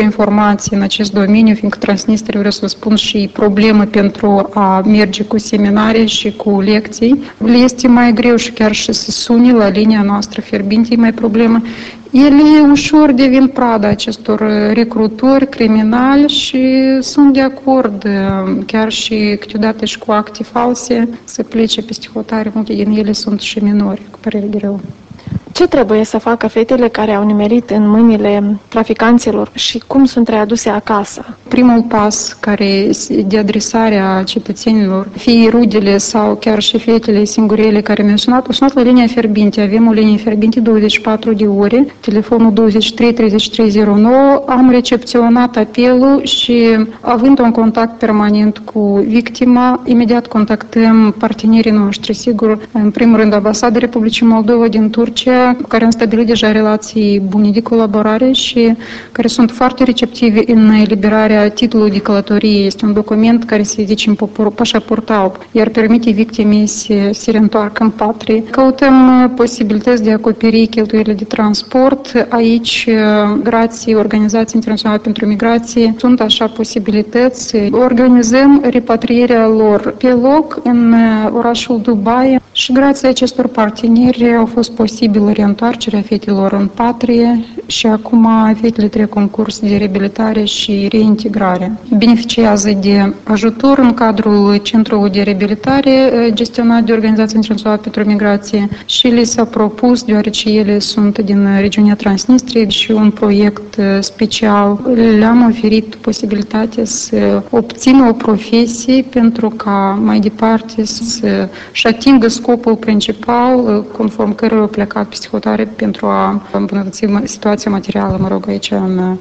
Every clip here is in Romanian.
informații în acest domeniu, fiindcă Transnistria, vreau să vă spun, și problemă pentru a merge cu seminarii și cu lecții. Le este mai greu și chiar și să suni la linia noastră fierbinte, e mai problemă. Ele ușor devin prada acestor recrutori criminali și sunt de acord, chiar și câteodată și cu acte false, să plece peste hotare. Multe din ele sunt și minori, cu părere de rău. Ce trebuie să facă fetele care au nimerit în mâinile traficanților și cum sunt readuse acasă? Primul pas care de adresarea cetățenilor, fie rudele sau chiar și fetele singurele care mi-au sunat la linia fierbinte. Avem o linie fierbinte 24 de ore, telefonul 23 3309. Am recepționat apelul și având un contact permanent cu victima, imediat contactăm partenerii noștri, sigur, în primul rând Ambasada Republicii Moldova din Turcia, cu care am stabilit deja relații bune de colaborare și care sunt foarte receptivi în eliberarea titlului de călătorie. Este un document care se zice în pașaport alb, iar permite victimei să se reîntoarcă în patrie. Căutăm posibilități de a acoperi cheltuielile de transport. Aici, grație Organizației Internaționale pentru Migrație, sunt așa posibilități. Organizăm repatrierea lor pe loc în orașul Dubai și grație acestor parteneri au fost posibil reîntoarcerea fetelor în patrie și acum fetele trec un curs de reabilitare și reintegrare. Beneficiază de ajutor în cadrul Centrului de Reabilitare gestionat de Organizația Internațională pentru Migrație și li s-a propus, deoarece ele sunt din regiunea Transnistriei și un proiect special, le-am oferit posibilitatea să obțină o profesie pentru ca mai departe să-și atingă scopul principal conform căruia au plecat peste hotare pentru a îmbunătăți situația materială, aici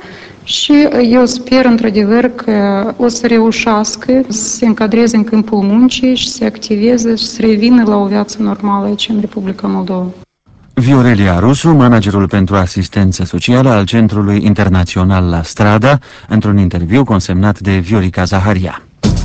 și eu sper, într-adevăr, că o să reușească să se încadreze în câmpul muncii și să se activeze și să revină la o viață normală aici în Republica Moldova. Viorelia Rusu, managerul pentru asistență socială al Centrului Internațional La Strada, într-un interviu consemnat de Viorica Zaharia.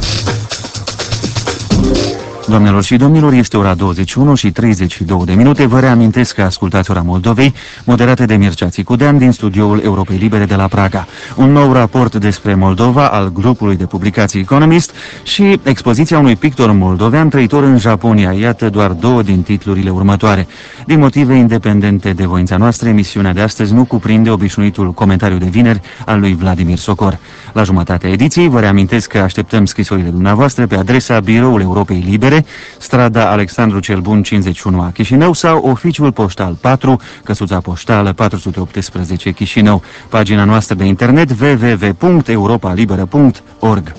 Doamnelor și domnilor, este ora 21 și 32 de minute. Vă reamintesc că ascultați Ora Moldovei, moderată de Mircea Țicudean din studioul Europei Libere de la Praga. Un nou raport despre Moldova al grupului de publicații Economist și expoziția unui pictor moldovean trăitor în Japonia. Iată doar două din titlurile următoare. Din motive independente de voința noastră, emisiunea de astăzi nu cuprinde obișnuitul comentariu de vineri al lui Vladimir Socor. La jumătatea ediției vă reamintesc că așteptăm scrisorile dumneavoastră pe adresa Biroul Europei Libere, strada Alexandru cel Bun 51 a Chișinău sau oficiul poștal 4, căsuța poștală 418 Chișinău, pagina noastră de internet www.europalibera.org.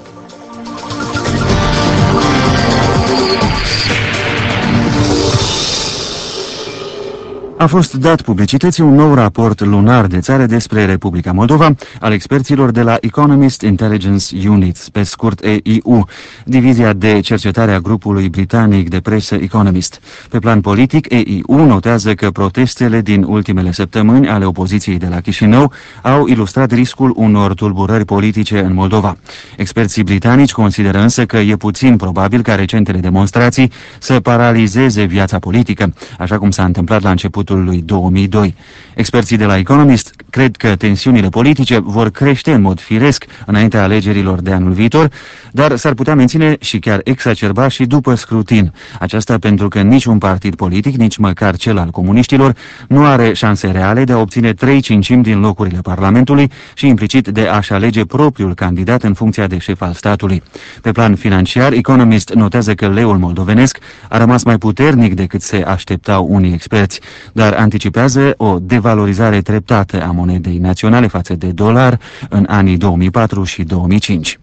A fost dat publicității un nou raport lunar de țară despre Republica Moldova al experților de la Economist Intelligence Unit, pe scurt EIU, divizia de cercetare a grupului britanic de presă Economist. Pe plan politic, EIU notează că protestele din ultimele săptămâni ale opoziției de la Chișinău au ilustrat riscul unor tulburări politice în Moldova. Experții britanici consideră însă că e puțin probabil ca recentele demonstrații să paralizeze viața politică, așa cum s-a întâmplat la începutul lui 2002. Experții de la Economist cred că tensiunile politice vor crește în mod firesc înaintea alegerilor de anul viitor, dar s-ar putea menține și chiar exacerba și după scrutin. Aceasta pentru că niciun partid politic, nici măcar cel al comuniștilor, nu are șanse reale de a obține 3/5 din locurile Parlamentului și implicit de a-și alege propriul candidat în funcția de șef al statului. Pe plan financiar, Economist notează că leul moldovenesc a rămas mai puternic decât se așteptau unii experți, dar anticipează o devalorizare treptată a monedei naționale față de dolar în anii 2004 și 2005.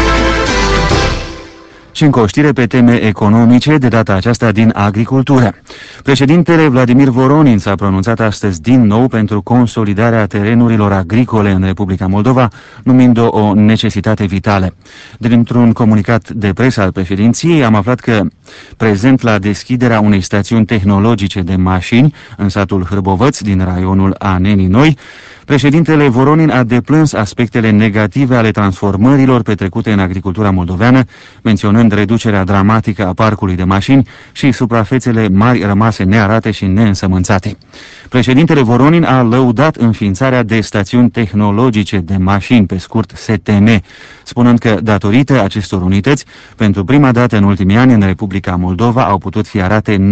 Și încă o știre pe teme economice, de data aceasta din agricultură. Președintele Vladimir Voronin s-a pronunțat astăzi din nou pentru consolidarea terenurilor agricole în Republica Moldova, numind-o o necesitate vitală. Dintr-un comunicat de presă al președinției am aflat că, prezent la deschiderea unei stațiuni tehnologice de mașini în satul Hârbovăț din raionul Anenii Noi, președintele Voronin a deplâns aspectele negative ale transformărilor petrecute în agricultura moldoveană, menționând reducerea dramatică a parcului de mașini și suprafețele mari rămase nearate și neînsămânțate. Președintele Voronin a lăudat înființarea de stațiuni tehnologice de mașini, pe scurt STM, spunând că datorită acestor unități, pentru prima dată în ultimii ani în Republica Moldova au putut fi arate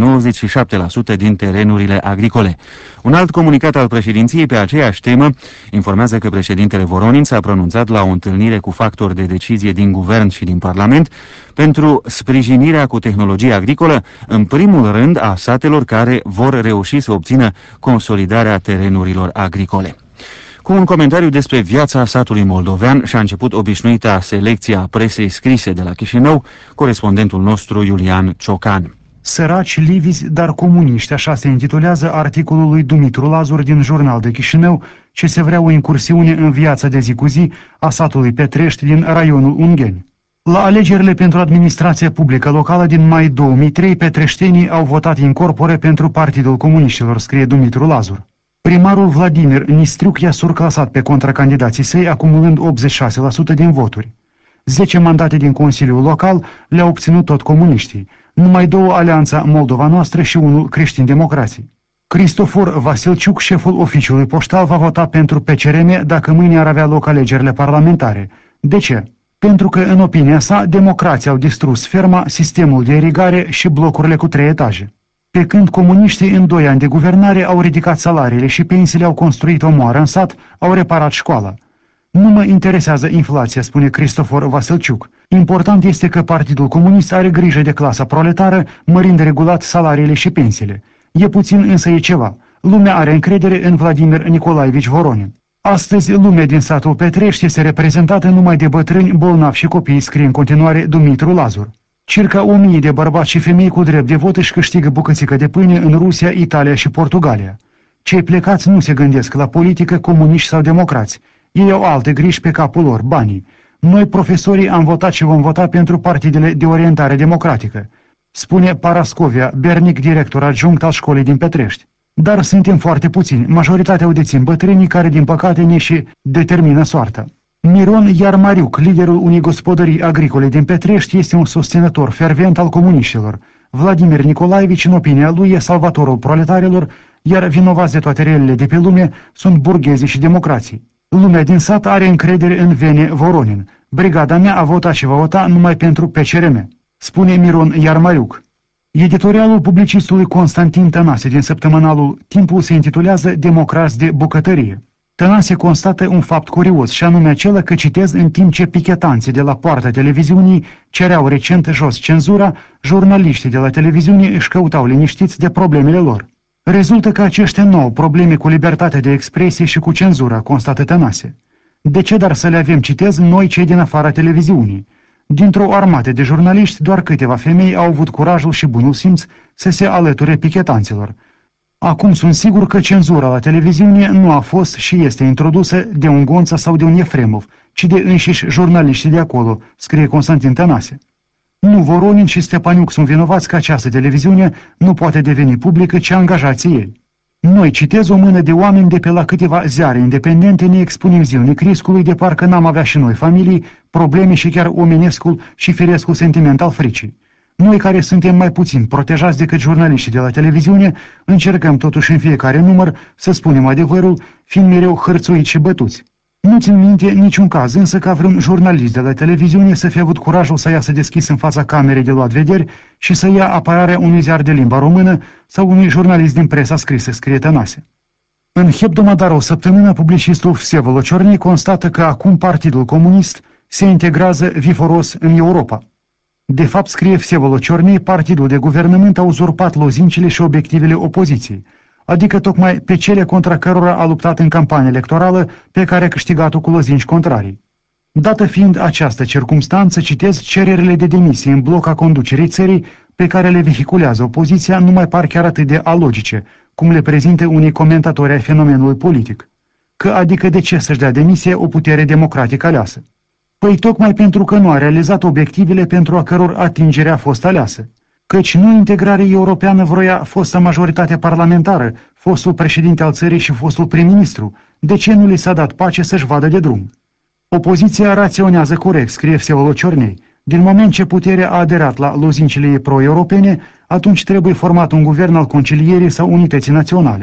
97% din terenurile agricole. Un alt comunicat al președinției pe aceeași temă informează că președintele Voronin s-a pronunțat la o întâlnire cu factori de decizie din guvern și din Parlament pentru sprijinirea cu tehnologie agricolă, în primul rând a satelor care vor reuși să obțină consolidarea terenurilor agricole. Cu un comentariu despre viața satului moldovean și-a început obișnuita selecție a presei scrise de la Chișinău, corespondentul nostru Iulian Ciocan. Săraci, livizi, dar comuniști, așa se intitulează articolul lui Dumitru Lazur din Jurnal de Chișinău, ce se vrea o incursiune în viața de zi cu zi a satului Petrești din raionul Ungheni. La alegerile pentru administrația publică locală din mai 2003, petreștenii au votat in corpore pentru Partidul Comuniștilor, scrie Dumitru Lazur. Primarul Vladimir Nistriuc i-a surclasat pe contracandidații săi, acumulând 86% din voturi. 10 mandate din Consiliul Local le-au obținut tot comuniștii, numai 2 Alianța Moldova Noastră și 1 Creștini-Democrații. Cristofor Vasilciuc, șeful oficiului poștal, va vota pentru PCRM dacă mâine ar avea loc alegerile parlamentare. De ce? Pentru că, în opinia sa, democrații au distrus ferma, sistemul de irigare și blocurile cu 3 etaje. Pe când comuniștii în 2 ani de guvernare au ridicat salariile și pensiile, au construit o moară în sat, au reparat școala. Nu mă interesează inflația, spune Cristofor Vasilciuc. Important este că Partidul Comunist are grijă de clasa proletară, mărind regulat salariile și pensiile. E puțin, însă e ceva. Lumea are încredere în Vladimir Nicolaevici Voronin. Astăzi, lumea din satul Petrești este reprezentată numai de bătrâni, bolnavi și copii, scrie în continuare Dumitru Lazur. Circa 1000 de bărbați și femei cu drept de vot își câștigă bucățică de pâine în Rusia, Italia și Portugalia. Cei plecați nu se gândesc la politică, comuniști sau democrați. Ei au alte griji pe capul lor, banii. Noi, profesorii, am votat și vom vota pentru partidele de orientare democratică, spune Parascovia Bernic, director adjunct al școlii din Petrești. Dar suntem foarte puțini, majoritatea o dețin bătrânii care, din păcate, ne și determină soarta. Miron Iarmariuc, liderul unei gospodării agricole din Petrești, este un susținător fervent al comuniștilor. Vladimir Nicolaevici, în opinia lui, e salvatorul proletarilor, iar vinovați de toate relele de pe lume sunt burghezii și democrații. Lumea din sat are încredere în Vene Voronin. Brigada mea a votat și va vota numai pentru PCRM, spune Miron Iarmariuc. Editorialul publicistului Constantin Tănase din săptămânalul Timpul se intitulează Democrați de bucătărie. Tănase constată un fapt curios, și anume acela că, citez, în timp ce pichetanții de la poarta televiziunii cereau recent jos cenzura, jurnaliștii de la televiziune își căutau liniștiți de problemele lor. Rezultă că aceștia nu au probleme cu libertatea de expresie și cu cenzura, constată Tănase. De ce dar să le avem, citez, noi cei din afara televiziunii? Dintr-o armată de jurnaliști, doar câteva femei au avut curajul și bunul simț să se alăture pichetanților. Acum sunt sigur că cenzura la televiziune nu a fost și este introdusă de un Gonța sau de un Efremov, ci de înșiși jurnaliștii de acolo, scrie Constantin Tănase. Nu Voronin și Stepaniuc sunt vinovați că această televiziune nu poate deveni publică, ci angajații ei. Noi, citez, o mână de oameni de pe la câteva ziare independente, ne expunem zilnic riscului de parcă n-am avea și noi familii, probleme și chiar omenescul și firescul sentiment al fricii. Noi, care suntem mai puțin protejați decât jurnaliștii de la televiziune, încercăm totuși în fiecare număr să spunem adevărul, fiind mereu hărțuiți și bătuți. Nu țin minte niciun caz însă ca vreun jurnalist de la televiziune să fie avut curajul să iasă deschis în fața camerei de luat vederi și să ia apărarea unui ziar de limba română sau unui jurnalist din presa scrisă, scrie Tănase. În hebdomadar o săptămână, publicistul Vsevolo Ciornei constată că acum Partidul Comunist se integrează viforos în Europa. De fapt, scrie Vsevolo Ciornei, partidul de guvernământ a uzurpat lozincile și obiectivele opoziției, adică tocmai pe cele contra cărora a luptat în campania electorală, pe care a câștigat-o cu lozinci contrarii. Dată fiind această circumstanță, citez, cererile de demisie în bloc a conducerii țării pe care le vehiculează opoziția nu mai par chiar atât de alogice, cum le prezintă unii comentatori ai fenomenului politic. Că adică de ce să-și dea demisie o putere democratică aleasă? Păi tocmai pentru că nu a realizat obiectivele pentru a căror atingere a fost aleasă. Căci nu integrarea europeană vroia fosta majoritate parlamentară, fostul președinte al țării și fostul prim-ministru. De ce nu li s-a dat pace să-și vadă de drum? Opoziția raționează corect, scrie Vsevolo Ciornei. Din moment ce puterea a aderat la lozincile pro-europene, atunci trebuie format un guvern al concilierii sau unității naționale.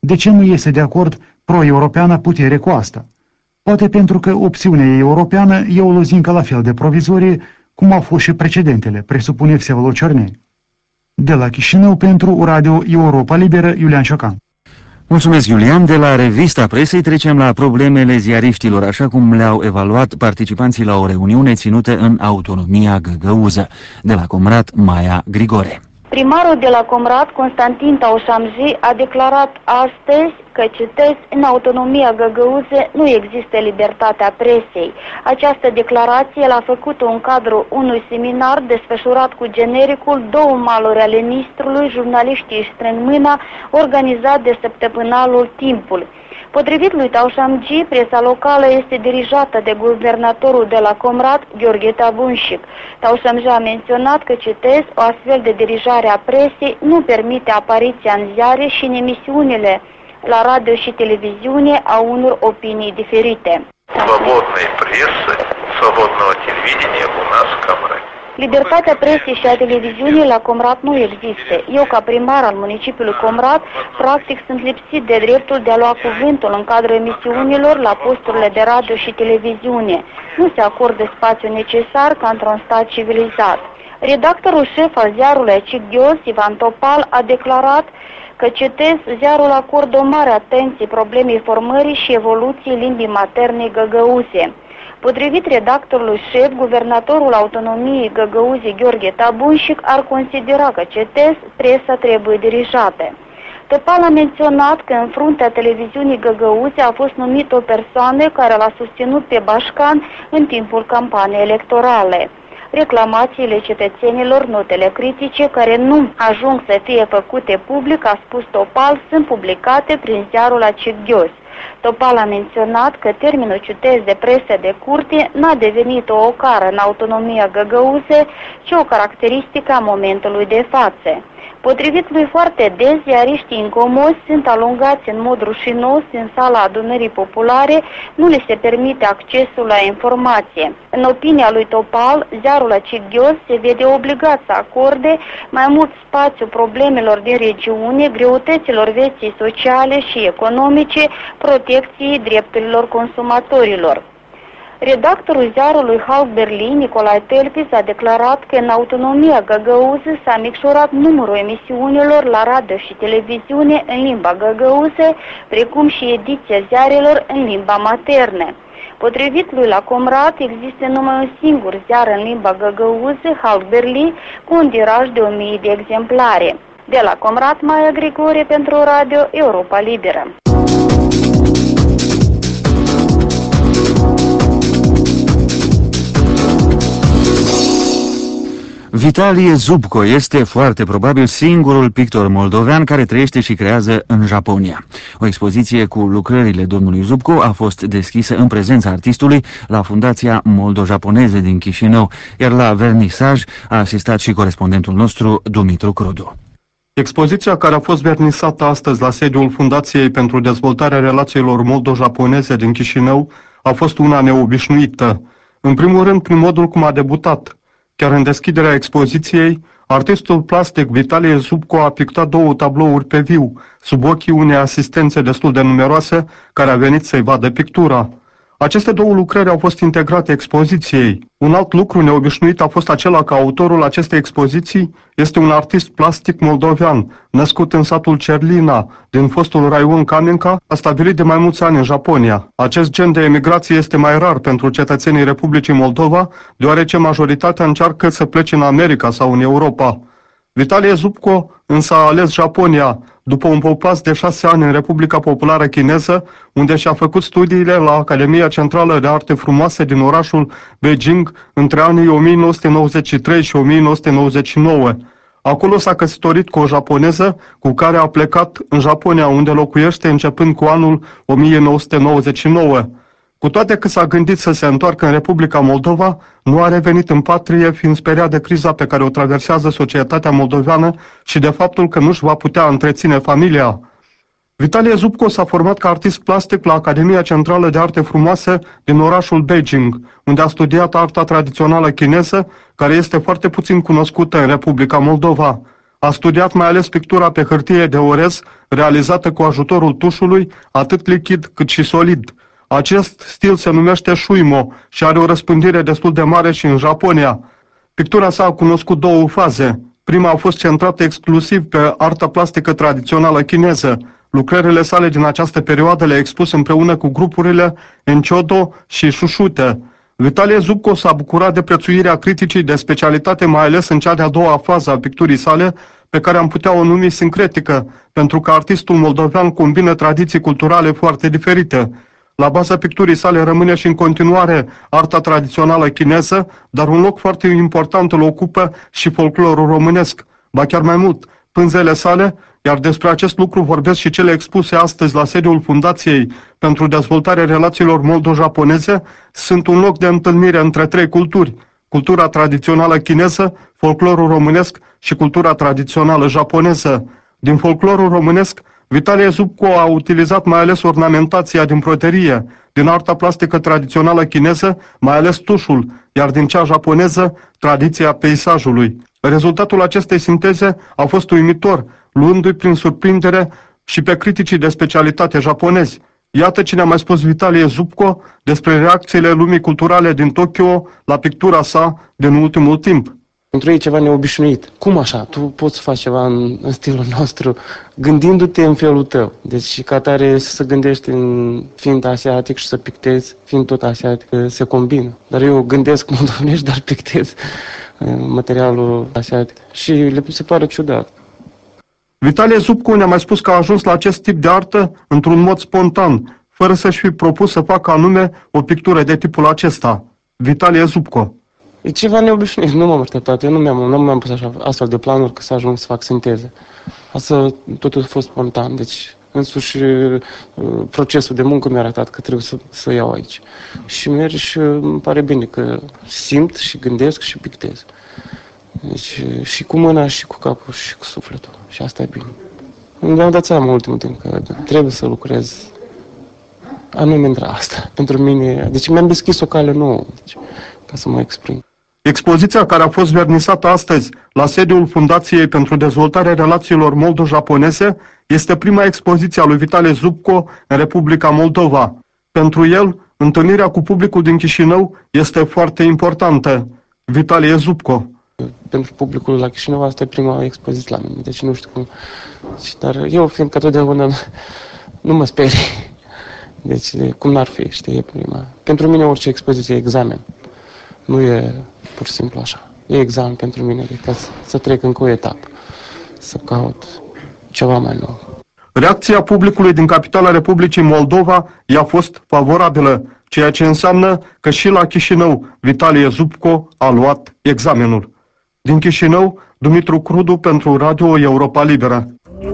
De ce nu este de acord pro-europeană putere cu asta? Poate pentru că opțiunea europeană e o lozincă la fel de provizorie, cum au fost și precedentele, presupune Всеволод Cernean. De la Chișinău pentru Radio Europa Liberă, Iulian Ciocan. Mulțumesc, Iulian. De la revista presei trecem la problemele ziariștilor, așa cum le-au evaluat participanții la o reuniune ținută în autonomia găgăuză. De la Comrat, Maia Grigore. Primarul de la Comrat, Constantin Taușamji, a declarat astăzi că, citesc, în autonomia găgăuze nu există libertatea presei. Această declarație l-a făcut în cadrul unui seminar desfășurat cu genericul Două maluri ale ministrului, jurnaliștii își strâng mâna, organizat de săptămânalul Timpul. Potrivit lui Taușamji, presa locală este dirijată de guvernatorul de la Comrat, Gheorghe Tabunșic. Taușamji a menționat că, citesc, o astfel de dirijare a presei nu permite apariția în ziare și în emisiunile la radio și televiziune a unor opinii diferite. Свободной прессы, свободного телевидения у нас в Комрате. Libertatea presei și a televiziunii la Comrat nu există. Eu, ca primar al municipiului Comrat, practic sunt lipsit de dreptul de a lua cuvântul în cadrul emisiunilor la posturile de radio și televiziune. Nu se acordă spațiu necesar ca într-un stat civilizat. Redactorul șef al ziarului Aici Ghios, Ivan Topal, a declarat că, citez, ziarul acordă o mare atenție problemei formării și evoluției limbii materne găgăuze. Potrivit redactorului șef, guvernatorul autonomiei găgăuze Gheorghe Tabunșic ar considera că, citez, presa trebuie dirijată. Topal a menționat că în fruntea televiziunii găgăuze a fost numit o persoană care l-a susținut pe Bașcan în timpul campaniei electorale. Reclamațiile cetățenilor, notele critice care nu ajung să fie făcute public, a spus Topal, sunt publicate prin ziarul Aici Ghios. Topal a menționat că termenul, citez, de presă de curte n-a devenit o ocară în autonomia găgăuze, ci o caracteristică a momentului de față. Potrivit lui, foarte des, ziariștii incomozi sunt alungați în mod rușinos în sala adunării populare, nu le se permite accesul la informație. În opinia lui Topal, ziarul Aici Ghios se vede obligat să acorde mai mult spațiu problemelor din regiune, greutăților vieții sociale și economice, protecției drepturilor consumatorilor. Redactorul ziarului Halk Berlin, Nicolae Telpis, a declarat că în autonomia găgăuză s-a micșorat numărul emisiunilor la radio și televiziune în limba găgăuză, precum și ediția ziarelor în limba maternă. Potrivit lui, la Comrat există numai un singur ziar în limba găgăuză, Halk Berlin, cu un tiraj de 1000 de exemplare. De la Comrat, Maia Grigore pentru Radio Europa Liberă. Vitalie Zubco este foarte probabil singurul pictor moldovean care trăiește și creează în Japonia. O expoziție cu lucrările domnului Zubco a fost deschisă în prezența artistului la Fundația Moldo-Japoneze din Chișinău, iar la vernisaj a asistat și corespondentul nostru, Dumitru Crudu. Expoziția, care a fost vernisată astăzi la sediul Fundației pentru Dezvoltarea Relațiilor Moldo-Japoneze din Chișinău, a fost una neobișnuită. În primul rând, prin modul cum a debutat. Chiar în deschiderea expoziției, artistul plastic Vitalie Zubco a pictat 2 tablouri pe viu, sub ochii unei asistențe destul de numeroase care a venit să-i vadă pictura. Aceste 2 lucrări au fost integrate expoziției. Un alt lucru neobișnuit a fost acela că autorul acestei expoziții este un artist plastic moldovean, născut în satul Cerlina, din fostul raion Kamenka, a stabilit de mai mulți ani în Japonia. Acest gen de emigrație este mai rar pentru cetățenii Republicii Moldova, deoarece majoritatea încearcă să plece în America sau în Europa. Vitalie Zubco însă a ales Japonia, după un poplas de 6 ani în Republica Populară Chineză, unde și-a făcut studiile la Academia Centrală de Arte Frumoase din orașul Beijing între anii 1993 și 1999. Acolo s-a căsătorit cu o japoneză cu care a plecat în Japonia, unde locuiește începând cu anul 1999. Cu toate că s-a gândit să se întoarcă în Republica Moldova, nu a revenit în patrie, fiind speriat de criza pe care o traversează societatea moldoveană și de faptul că nu-și va putea întreține familia. Vitalie Zubco s-a format ca artist plastic la Academia Centrală de Arte Frumoase din orașul Beijing, unde a studiat arta tradițională chineză, care este foarte puțin cunoscută în Republica Moldova. A studiat mai ales pictura pe hârtie de orez, realizată cu ajutorul tușului, atât lichid cât și solid. Acest stil se numește Shuimo și are o răspândire destul de mare și în Japonia. Pictura sa a cunoscut două faze. Prima a fost centrată exclusiv pe arta plastică tradițională chineză. Lucrările sale din această perioadă le-a expus împreună cu grupurile Enchodo și Shushute. Vitalie Zubco s-a bucurat de prețuirea criticii de specialitate, mai ales în cea de-a doua fază a picturii sale, pe care am putea o numi sincretică, pentru că artistul moldovean combină tradiții culturale foarte diferite. La baza picturii sale rămâne și în continuare arta tradițională chineză, dar un loc foarte important îl ocupă și folclorul românesc, ba chiar mai mult, pânzele sale, iar despre acest lucru vorbesc și cele expuse astăzi la sediul Fundației pentru Dezvoltarea Relațiilor Moldo-Japoneze, sunt un loc de întâlnire între trei culturi: cultura tradițională chineză, folclorul românesc și cultura tradițională japoneză. Din folclorul românesc, Vitalie Zubco a utilizat mai ales ornamentația din broderie, din arta plastică tradițională chineză, mai ales tușul, iar din cea japoneză, tradiția peisajului. Rezultatul acestei sinteze a fost uimitor, luându-i prin surprindere și pe criticii de specialitate japonezi. Iată ce ne-a mai spus Vitalie Zubco despre reacțiile lumii culturale din Tokyo la pictura sa din ultimul timp. Pentru ei e ceva neobișnuit. Cum așa? Tu poți să faci ceva în stilul nostru, gândindu-te în felul tău. Deci și ca tare să se gândești fiind asiatic și să pictezi, fiind tot asiatic, se combină. Dar eu gândesc moldovenești, dar pictez materialul asiatic. Și le se pare ciudat. Vitalie Zubco ne-a mai spus că a ajuns la acest tip de artă într-un mod spontan, fără să-și fi propus să facă anume o pictură de tipul acesta. Vitalie Zubco. E ceva neobișnuit, nu m-am așteptat. Eu nu mi-am pus așa astfel de planuri că să ajung să fac sinteze. Asta totul a fost spontan, deci însuși procesul de muncă mi-a arătat că trebuie să iau aici. Și merg și îmi pare bine că simt și gândesc și pictez. Deci și cu mâna, și cu capul, și cu sufletul. Și asta e bine. Mi-am dat seama în ultimul timp că trebuie să lucrez anume între asta. Pentru mine, deci mi-am deschis o cale nouă, deci, ca să mă exprim. Expoziția care a fost vernisată astăzi la sediul Fundației pentru Dezvoltarea Relațiilor Moldo-Japoneze este prima expoziție a lui Vitalie Zubco în Republica Moldova. Pentru el, întâlnirea cu publicul din Chișinău este foarte importantă. Vitalie Zubco. Pentru publicul la Chișinău asta e prima expoziție la mine, deci nu știu cum. Dar eu, fiindcă totdeauna nu mă sperii, deci cum n-ar fi, știi, e prima. Pentru mine orice expoziție e examen. Nu e pur și simplu așa. E examen pentru mine, ca să trec încă o etapă, să caut ceva mai nou. Reacția publicului din capitala Republicii Moldova i-a fost favorabilă, ceea ce înseamnă că și la Chișinău Vitalie Zubco a luat examenul. Din Chișinău, Dumitru Crudu pentru Radio Europa Liberă.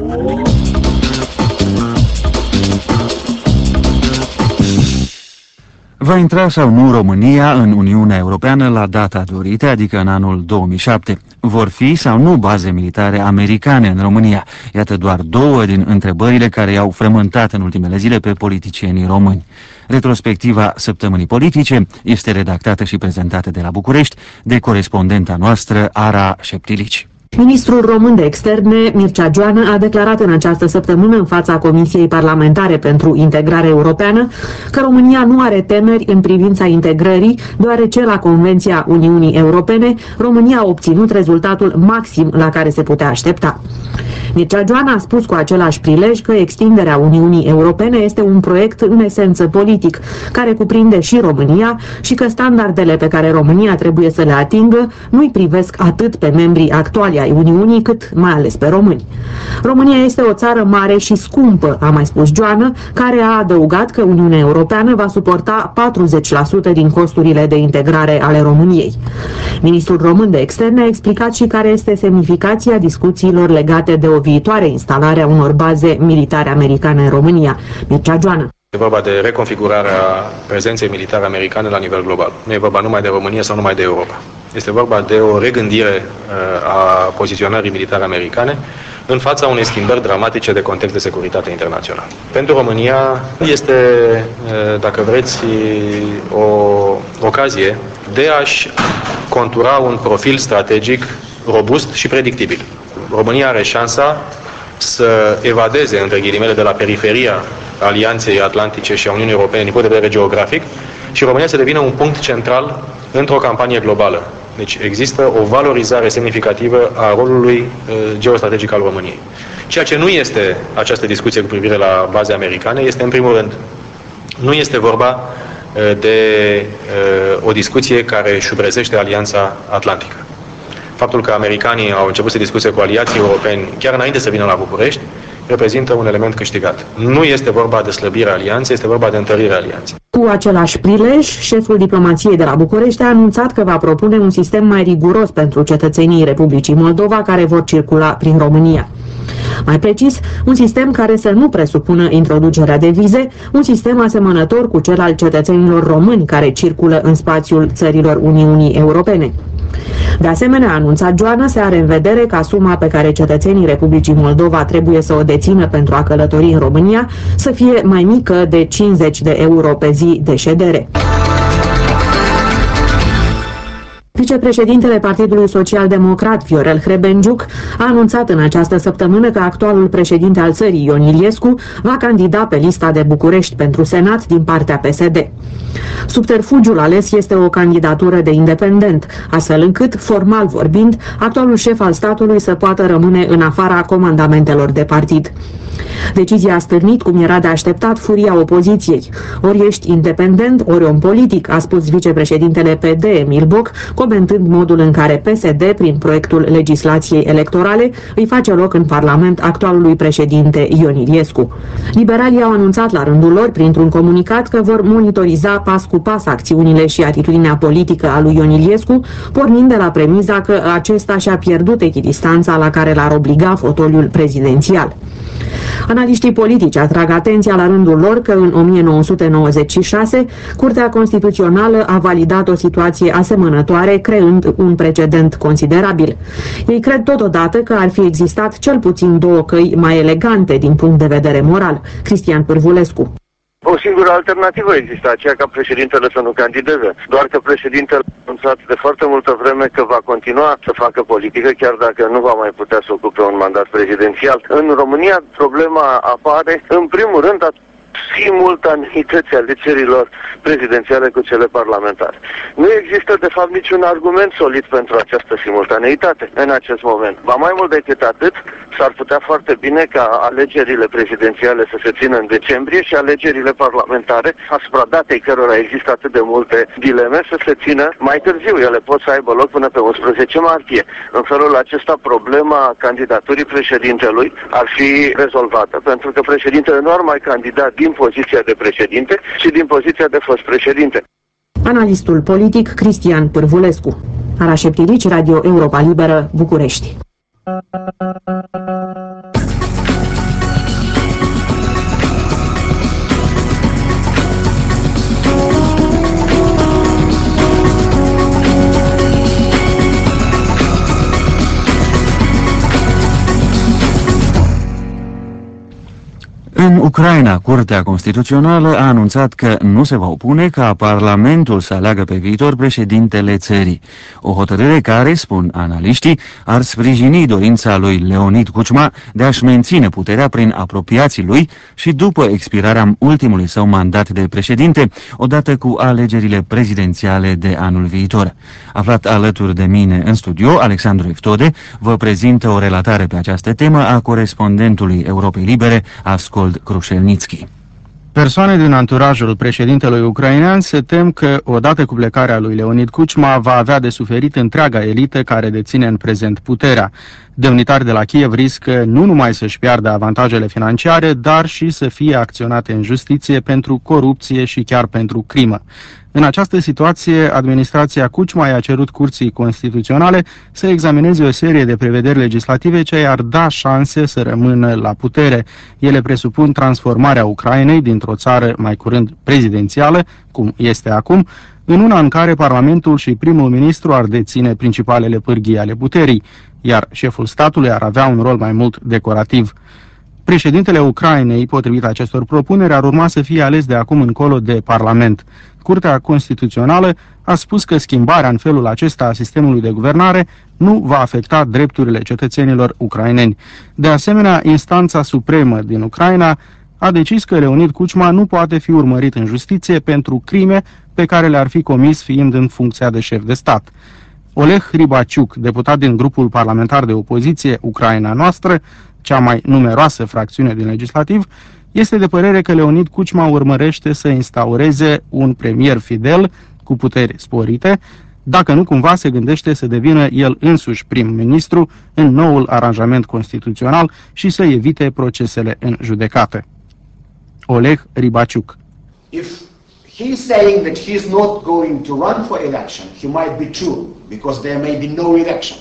Va intra sau nu România în Uniunea Europeană la data dorită, adică în anul 2007? Vor fi sau nu baze militare americane în România? Iată doar două din întrebările care i-au frământat în ultimele zile pe politicienii români. Retrospectiva Săptămânii Politice este redactată și prezentată de la București de corespondenta noastră Ara Șeptilici. Ministrul român de externe, Mircea Joană, a declarat în această săptămână în fața Comisiei Parlamentare pentru Integrare Europeană că România nu are temeri în privința integrării, deoarece la Convenția Uniunii Europene România a obținut rezultatul maxim la care se putea aștepta. Mircea Joană a spus cu același prilej că extinderea Uniunii Europene este un proiect în esență politic, care cuprinde și România și că standardele pe care România trebuie să le atingă nu-i privesc atât pe membrii actuali ai Uniunii, cât mai ales pe români. România este o țară mare și scumpă, a mai spus Joană, care a adăugat că Uniunea Europeană va suporta 40% din costurile de integrare ale României. Ministrul român de externe a explicat și care este semnificația discuțiilor legate de o viitoare instalare a unor baze militare americane în România. Mircea Joană. E vorba de reconfigurarea prezenței militare americane la nivel global. Nu e vorba numai de România sau numai de Europa. Este vorba de o regândire a poziționării militare americane în fața unei schimbări dramatice de context de securitate internațional. Pentru România este, dacă vreți, o ocazie de a-și contura un profil strategic robust și predictibil. România are șansa să evadeze, între ghilimele, de la periferia Alianței Atlantice și a Uniunii Europene din punct de vedere geografic și România să devină un punct central într-o campanie globală. Deci există o valorizare semnificativă a rolului geostrategic al României. Ceea ce nu este această discuție cu privire la baze americane este, în primul rând, nu este vorba de o discuție care șubrezește Alianța Atlantică. Faptul că americanii au început să discute cu aliații europeni chiar înainte să vină la București reprezintă un element câștigat. Nu este vorba de slăbirea alianței, este vorba de întărirea alianței. Cu același prilej, șeful diplomației de la București a anunțat că va propune un sistem mai riguros pentru cetățenii Republicii Moldova care vor circula prin România. Mai precis, un sistem care să nu presupună introducerea de vize, un sistem asemănător cu cel al cetățenilor români care circulă în spațiul țărilor Uniunii Europene. De asemenea, a anunțat Joană, se are în vedere ca suma pe care cetățenii Republicii Moldova trebuie să o dețină pentru a călători în România să fie mai mică de 50 de euro pe zi de ședere. Vicepreședintele Partidului Social-Democrat, Viorel Hrebenjuc, a anunțat în această săptămână că actualul președinte al țării, Ion Iliescu, va candida pe lista de București pentru Senat din partea PSD. Subterfugiul ales este o candidatură de independent, astfel încât, formal vorbind, actualul șef al statului să poată rămâne în afara comandamentelor de partid. Decizia a stârnit, cum era de așteptat, furia opoziției. Ori ești independent, ori om politic, a spus vicepreședintele PD, Emil Boc, comentând modul în care PSD, prin proiectul legislației electorale, îi face loc în Parlament actualului președinte Ion Iliescu. Liberalii au anunțat la rândul lor, printr-un comunicat, că vor monitoriza pas cu pas acțiunile și atitudinea politică a lui Ion Iliescu, pornind de la premiza că acesta și-a pierdut echidistanța la care l-ar obliga fotoliul prezidențial. Analiștii politici atrag atenția la rândul lor că în 1996 Curtea Constituțională a validat o situație asemănătoare, creând un precedent considerabil. Ei cred totodată că ar fi existat cel puțin două căi mai elegante din punct de vedere moral. Cristian Pârvulescu. O singură alternativă există, aceea ca președintele să nu candideze. Doar că președintele a anunțat de foarte multă vreme că va continua să facă politică, chiar dacă nu va mai putea să ocupe un mandat prezidențial. În România problema apare, în primul rând, simultaneității alegerilor prezidențiale cu cele parlamentare. Nu există, de fapt, niciun argument solid pentru această simultaneitate în acest moment. Ba mai mult decât atât, s-ar putea foarte bine ca alegerile prezidențiale să se țină în decembrie și alegerile parlamentare, asupra datei cărora există atât de multe dileme, să se țină mai târziu. Ele pot să aibă loc până pe 11 martie. În felul acesta, problema candidaturii președintelui ar fi rezolvată, pentru că președintele nu ar mai candida din poziția de președinte, ci din poziția de fost președinte. Analistul politic Cristian Pârvulescu. Araș Eptilici, Radio Europa Liberă, București. În Ucraina, Curtea Constituțională a anunțat că nu se va opune ca Parlamentul să aleagă pe viitor președintele țării. O hotărâre care, spun analiștii, ar sprijini dorința lui Leonid Kuchma de a-și menține puterea prin apropiații lui și după expirarea ultimului său mandat de președinte, odată cu alegerile prezidențiale de anul viitor. Aflat alături de mine în studio, Alexandru Eftode vă prezintă o relatare pe această temă a corespondentului Europei Libere, Ascol Krușelnițchi. Persoane din anturajul președintelui ucrainean se tem că, odată cu plecarea lui Leonid Kuchma, va avea de suferit întreaga elită care deține în prezent puterea. Demnitari de la Kiev riscă nu numai să-și piardă avantajele financiare, dar și să fie acționate în justiție pentru corupție și chiar pentru crimă. În această situație, administrația Kuchma i-a cerut Curții Constituționale să examineze o serie de prevederi legislative ce i-ar da șanse să rămână la putere. Ele presupun transformarea Ucrainei dintr-o țară mai curând prezidențială, cum este acum, în una în care Parlamentul și primul ministru ar deține principalele pârghii ale puterii, iar șeful statului ar avea un rol mai mult decorativ. Președintele Ucrainei, potrivit acestor propuneri, ar urma să fie ales de acum încolo de Parlament. Curtea Constituțională a spus că schimbarea în felul acesta a sistemului de guvernare nu va afecta drepturile cetățenilor ucraineni. De asemenea, instanța supremă din Ucraina a decis că Leonid Kuchma nu poate fi urmărit în justiție pentru crime pe care le-ar fi comis fiind în funcția de șef de stat. Oleg Ribaciuc, deputat din grupul parlamentar de opoziție Ucraina Noastră, cea mai numeroasă fracțiune din legislativ, este de părere că Leonid Kuchma urmărește să instaureze un premier fidel cu puteri sporite, dacă nu cumva se gândește să devină el însuși prim-ministru în noul aranjament constituțional și să evite procesele în judecată. Oleg Ribaciuc. If he is saying that he is not going to run for election, he might be true, because there may be no election.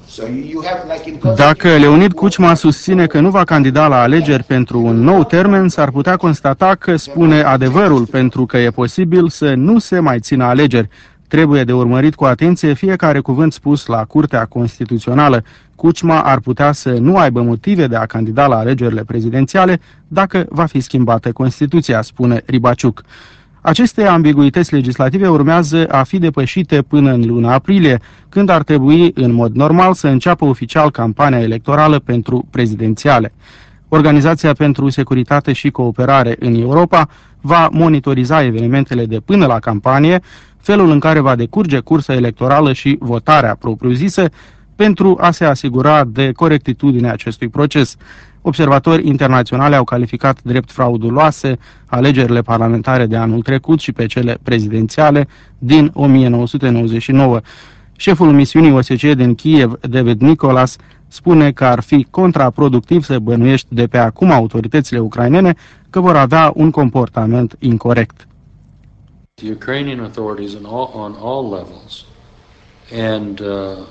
Dacă Leonid Kuchma susține că nu va candida la alegeri pentru un nou termen, s-ar putea constata că spune adevărul, pentru că e posibil să nu se mai țină alegeri. Trebuie de urmărit cu atenție fiecare cuvânt spus la Curtea Constituțională. Kuchma ar putea să nu aibă motive de a candida la alegerile prezidențiale dacă va fi schimbată Constituția, spune Ribaciuc. Aceste ambiguități legislative urmează a fi depășite până în luna aprilie, când ar trebui în mod normal să înceapă oficial campania electorală pentru prezidențiale. Organizația pentru Securitate și Cooperare în Europa va monitoriza evenimentele de până la campanie, felul în care va decurge cursa electorală și votarea propriu-zisă, pentru a se asigura de corectitudinea acestui proces. Observatori internaționali au calificat drept frauduloase alegerile parlamentare de anul trecut și pe cele prezidențiale din 1999. Șeful misiunii OSCE din Kiev, David Nicholas, spune că ar fi contraproductiv să bănuiești de pe acum autoritățile ucrainene că vor avea un comportament incorect. The Ukrainian authorities on all levels and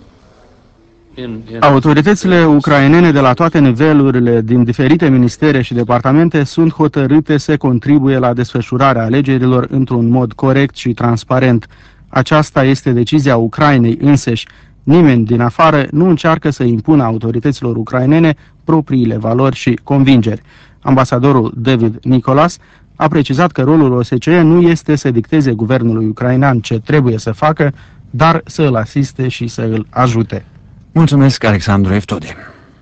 Autoritățile ucrainene de la toate nivelurile din diferite ministere și departamente sunt hotărâte să contribuie la desfășurarea alegerilor într-un mod corect și transparent. Aceasta este decizia Ucrainei înseși. Nimeni din afară nu încearcă să impună autorităților ucrainene propriile valori și convingeri. Ambasadorul David Nicholas a precizat că rolul OSCE nu este să dicteze guvernului ucrainean ce trebuie să facă, dar să îl asiste și să îl ajute. Mulțumesc, Alexandru Eftode.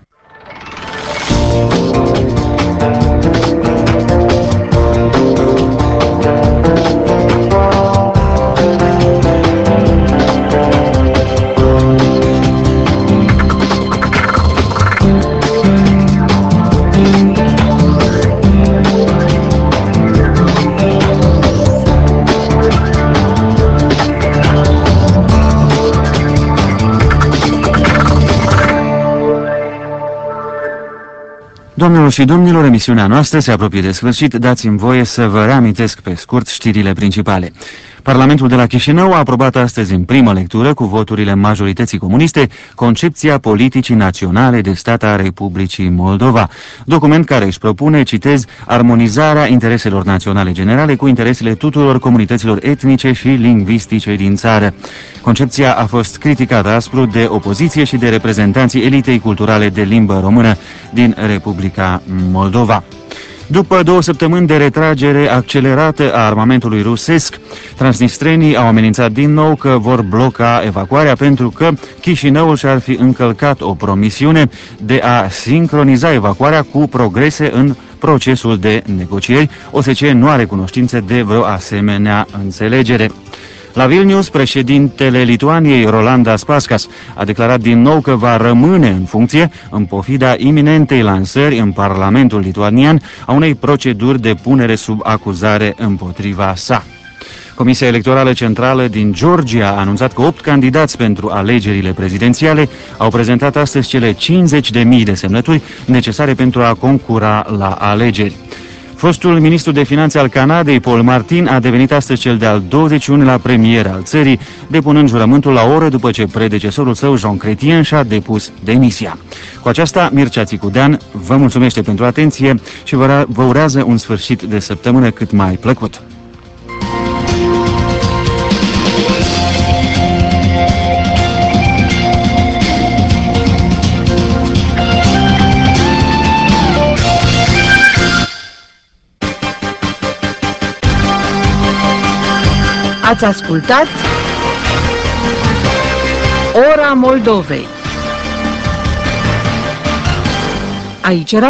Doamnelor și domnilor, emisiunea noastră se apropie de sfârșit. Dați-mi voie să vă reamintesc pe scurt știrile principale. Parlamentul de la Chișinău a aprobat astăzi în primă lectură, cu voturile majorității comuniste, concepția politicii naționale de stat a Republicii Moldova. Document care își propune, citez, armonizarea intereselor naționale generale cu interesele tuturor comunităților etnice și lingvistice din țară. Concepția a fost criticată aspru de opoziție și de reprezentanții elitei culturale de limbă română din Republica Moldova. După 2 săptămâni de retragere accelerată a armamentului rusesc, transnistrenii au amenințat din nou că vor bloca evacuarea pentru că Chișinăul și-ar fi încălcat o promisiune de a sincroniza evacuarea cu progrese în procesul de negocieri. OSCE nu are cunoștință de vreo asemenea înțelegere. La Vilnius, președintele Lituaniei, Rolandas Paskas, a declarat din nou că va rămâne în funcție în pofida iminentei lansări în Parlamentul lituanian a unei proceduri de punere sub acuzare împotriva sa. Comisia Electorală Centrală din Georgia a anunțat că 8 candidați pentru alegerile prezidențiale au prezentat astăzi cele 50.000 de semnături necesare pentru a concura la alegeri. Fostul ministru de finanțe al Canadei, Paul Martin, a devenit astăzi cel de-al 21-lea premier al țării, depunând jurământul la o oră după ce predecesorul său, Jean Chrétien, și-a depus demisia. Cu aceasta, Mircea Țicudean vă mulțumește pentru atenție și vă urează un sfârșit de săptămână cât mai plăcut. Ați ascultat Ora Moldovei. Aici